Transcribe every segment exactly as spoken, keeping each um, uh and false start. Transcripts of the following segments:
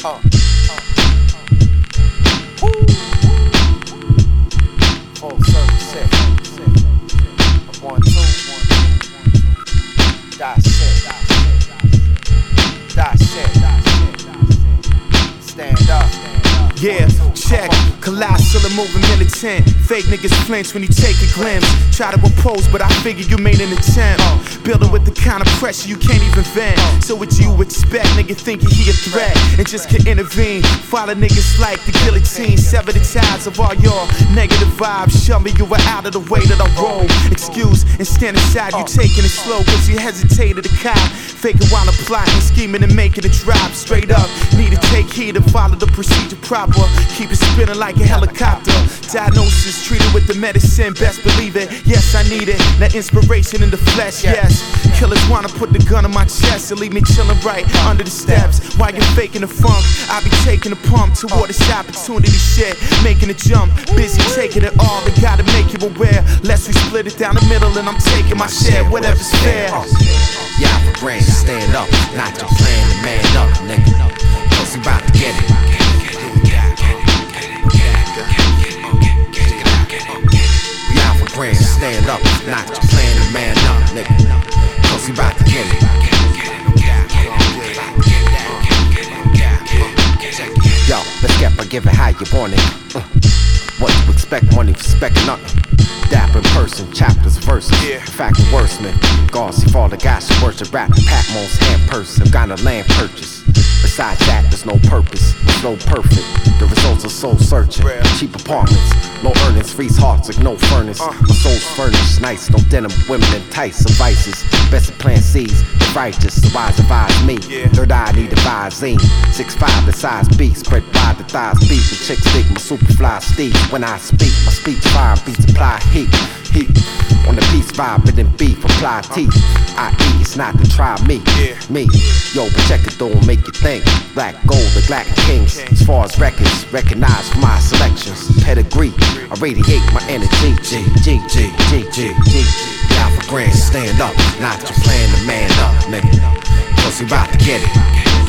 Uh, uh, Woo. Full circle set. One, two, one, two. Dissect. Dissect. Stand up. Yeah, check, colossal and moving militant. Fake niggas flinch when you take a glimpse. Try to oppose, but I figure you made an attempt. Building with the kind of pressure you can't even vent. So what you expect, nigga thinking he a threat and just can intervene. Follow niggas like the guillotine. Sever the ties of all your negative vibes. Shove me you were out of the way that I roll. Excuse and stand aside, you taking it slow cause you hesitated to cop. Faking while I'm plotting, scheming and making it drop. Straight up, need to take heed and follow the procedure proper. Keep it spinning like a helicopter. Diagnosis treated with the medicine, best believe it. Yes, I need it. That inspiration in the flesh, yes. Killers wanna put the gun on my chest and leave me chilling right under the steps. While you're faking the funk, I be taking a pump toward this opportunity shit. Making a jump, busy taking it all. They gotta make you aware. Lest we split it down the middle and I'm taking my share, whatever's fair. Yeah, for grand, stand up. Not your plan to man up, nigga. Cause we bout to get it. Grand, stand up, not your plan to man up, nigga. Cause we bout to get it. Yo, let's get by giving how you want it. Uh, what you expect, money for specking nothing. Dap in person, chapters, verses. Yeah. Fact the wordsman. Gauzy father, guys who worship rap. Patmos, hand person, got a land purchase. Besides that, there's no purpose, there's no perfect. The results are soul searching. Real. Cheap apartments, low earnings, freeze hearts like no furnace. Uh. My soul's furnished, nice, no denim, women entice, some vices. Best of plan C's, the righteous, the wise advise me. Yeah. Third eye need advising. Six five, the size beat, spread wide the thighs beat. The chicks dig my super fly Steve. When I speak, my speech fire beats apply heat. Heat on the peace vibe, but then beef apply teeth. I eat, it's not to try me. Yeah. Me, yo, but check it though, make you think. Black gold, the Black Kings. As far as records, recognized for my selections. Pedigree, I radiate my energy. G, G, G, G, G, G. Yeah, for grand, stand up. Not your plan to man up, nigga. Cause we bout to get it.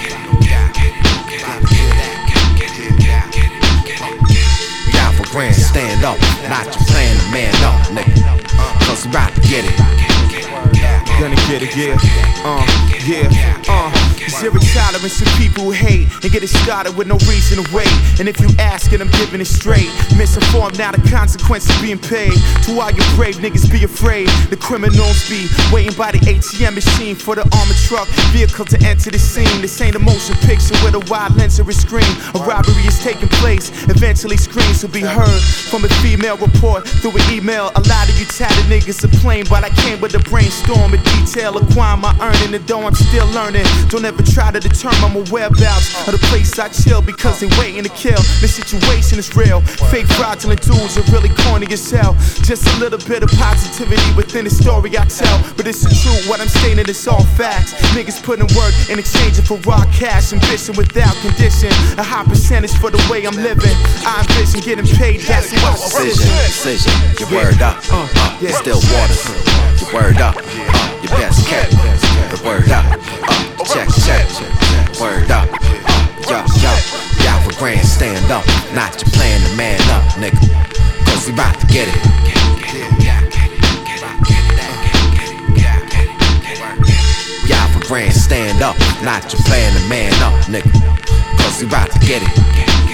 Yeah, for grand, stand up. Not your plan to man up, nigga. Cause we bout to get it. Gonna get it, yeah, uh, yeah, uh Zero tolerance to people who hate and get it started with no reason to wait. And if you ask it, I'm giving it straight. Misinformed, now the consequences being paid. To all you brave niggas be afraid. The criminals be waiting by the A T M machine for the armored truck vehicle to enter the scene. This ain't a motion picture with a wide lens or a screen. A robbery is taking place, eventually screams will be heard from a female report through an email. A lot of you tatted niggas are plain, but I came with a brainstorm and detail. Acquire my earning, and though I'm still learning, don't ever try to determine my whereabouts of the place I chill because they waiting to kill. The situation is real. Fake fraudulent dudes are really corny as hell. Just a little bit of positivity within the story I tell, but it's the truth. What I'm stating is all facts. Niggas putting work in exchange for raw cash. Ambition without condition. A high percentage for the way I'm living. I envision getting paid. That's what I decision. Decision. Your word up. Uh, uh, yeah. Still waters. Your word up. Uh, your best kept. The word up. Uh, check, check. Word up. Uh, yo, yo. Y'all for grand, stand up. Not your plan to man up, nigga. Cause we bout to get it. Y'all for grand, stand up. Not your plan to man up, nigga. Cause we bout to get it.